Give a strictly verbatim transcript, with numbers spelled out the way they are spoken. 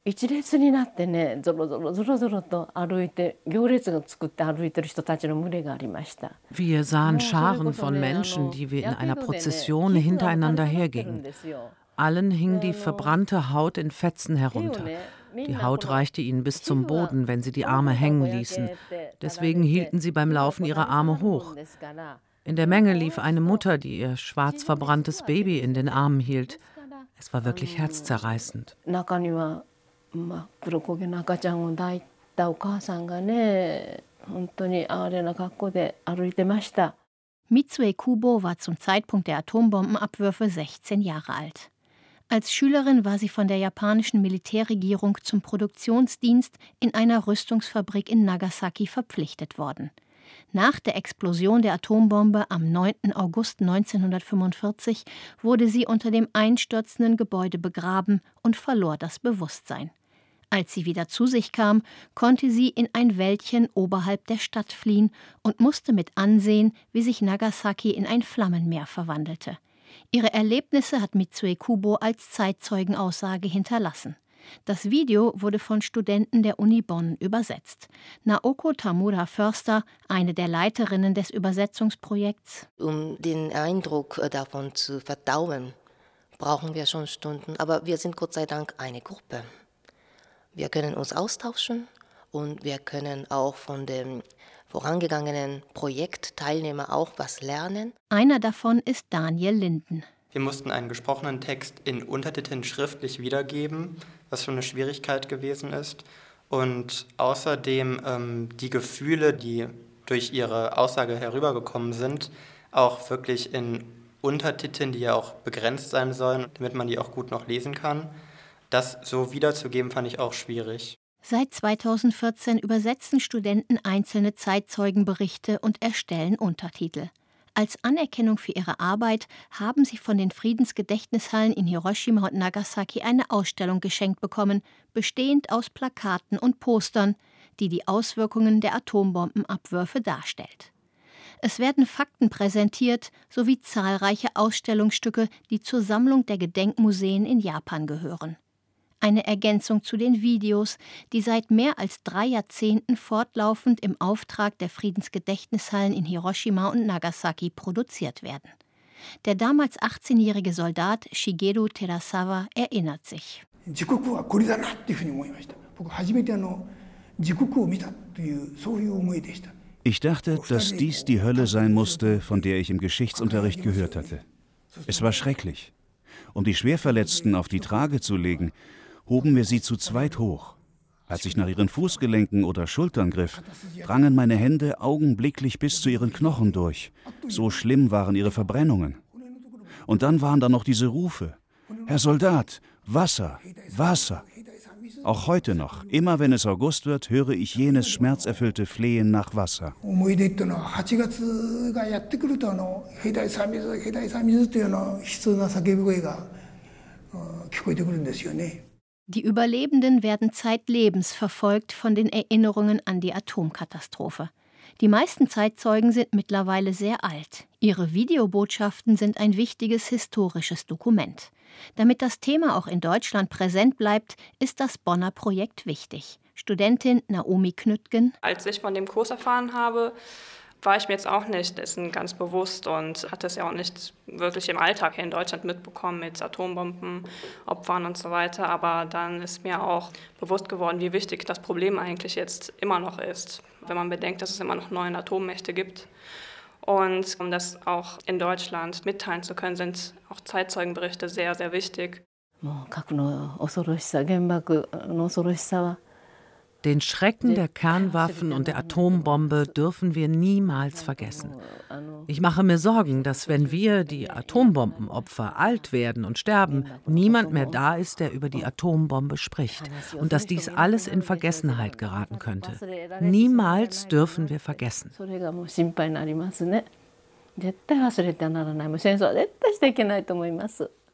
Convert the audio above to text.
一列になってね、ぞろぞろぞろぞろと歩いて、行列が作って歩いてる人たちの群れがありました。 Wir sahen Scharen von Menschen, die wie in einer Prozession hintereinander hergingen. Allen hing die verbrannte Haut in Fetzen herunter. Die Haut reichte ihnen bis zum Boden, wenn sie die Arme hängen ließen. Deswegen hielten sie beim Laufen ihre Arme hoch. In der Menge lief eine Mutter, die ihr schwarz verbranntes Baby in den Armen hielt. Es war wirklich herzzerreißend. Mitsue Kubo war zum Zeitpunkt der Atombombenabwürfe sechzehn Jahre alt. Als Schülerin war sie von der japanischen Militärregierung zum Produktionsdienst in einer Rüstungsfabrik in Nagasaki verpflichtet worden. Nach der Explosion der Atombombe am neunten August neunzehnhundertfünfundvierzig wurde sie unter dem einstürzenden Gebäude begraben und verlor das Bewusstsein. Als sie wieder zu sich kam, konnte sie in ein Wäldchen oberhalb der Stadt fliehen und musste mit ansehen, wie sich Nagasaki in ein Flammenmeer verwandelte. Ihre Erlebnisse hat Mitsue Kubo als Zeitzeugenaussage hinterlassen. Das Video wurde von Studenten der Uni Bonn übersetzt. Naoko Tamura-Förster, eine der Leiterinnen des Übersetzungsprojekts: Um den Eindruck davon zu verdauen, brauchen wir schon Stunden, aber wir sind Gott sei Dank eine Gruppe. Wir können uns austauschen und wir können auch von dem vorangegangenen Projektteilnehmer auch was lernen. Einer davon ist Daniel Linden. Wir mussten einen gesprochenen Text in Untertiteln schriftlich wiedergeben, was schon eine Schwierigkeit gewesen ist. Und außerdem ähm, die Gefühle, die durch ihre Aussage herübergekommen sind, auch wirklich in Untertiteln, die ja auch begrenzt sein sollen, damit man die auch gut noch lesen kann. Das so wiederzugeben, fand ich auch schwierig. Seit zweitausendvierzehn übersetzen Studenten einzelne Zeitzeugenberichte und erstellen Untertitel. Als Anerkennung für ihre Arbeit haben sie von den Friedensgedächtnishallen in Hiroshima und Nagasaki eine Ausstellung geschenkt bekommen, bestehend aus Plakaten und Postern, die die Auswirkungen der Atombombenabwürfe darstellt. Es werden Fakten präsentiert, sowie zahlreiche Ausstellungsstücke, die zur Sammlung der Gedenkmuseen in Japan gehören. Eine Ergänzung zu den Videos, die seit mehr als drei Jahrzehnten fortlaufend im Auftrag der Friedensgedächtnishallen in Hiroshima und Nagasaki produziert werden. Der damals achtzehnjährige Soldat Shigeru Terasawa erinnert sich. Ich dachte, dass dies die Hölle sein musste, von der ich im Geschichtsunterricht gehört hatte. Es war schrecklich. Um die Schwerverletzten auf die Trage zu legen, hoben wir sie zu zweit hoch. Als ich nach ihren Fußgelenken oder Schultern griff, drangen meine Hände augenblicklich bis zu ihren Knochen durch. So schlimm waren ihre Verbrennungen. Und dann waren da noch diese Rufe: Herr Soldat, Wasser, Wasser. Auch heute noch, immer wenn es August wird, höre ich jenes schmerzerfüllte Flehen nach Wasser. Die Überlebenden werden zeitlebens verfolgt von den Erinnerungen an die Atomkatastrophe. Die meisten Zeitzeugen sind mittlerweile sehr alt. Ihre Videobotschaften sind ein wichtiges historisches Dokument. Damit das Thema auch in Deutschland präsent bleibt, ist das Bonner Projekt wichtig. Studentin Naomi Knüttgen: Als ich von dem Kurs erfahren habe, war ich mir jetzt auch nicht dessen ganz bewusst und hatte es ja auch nicht wirklich im Alltag hier in Deutschland mitbekommen mit Atombombenopfern und so weiter. Aber dann ist mir auch bewusst geworden, wie wichtig das Problem eigentlich jetzt immer noch ist, wenn man bedenkt, dass es immer noch neun Atommächte gibt. Und um das auch in Deutschland mitteilen zu können, sind auch Zeitzeugenberichte sehr, sehr wichtig. Den Schrecken der Kernwaffen und der Atombombe dürfen wir niemals vergessen. Ich mache mir Sorgen, dass, wenn wir, die Atombombenopfer, alt werden und sterben, niemand mehr da ist, der über die Atombombe spricht und dass dies alles in Vergessenheit geraten könnte. Niemals dürfen wir vergessen. 絶対忘れてはならない。もう戦争は絶対していけないと思います。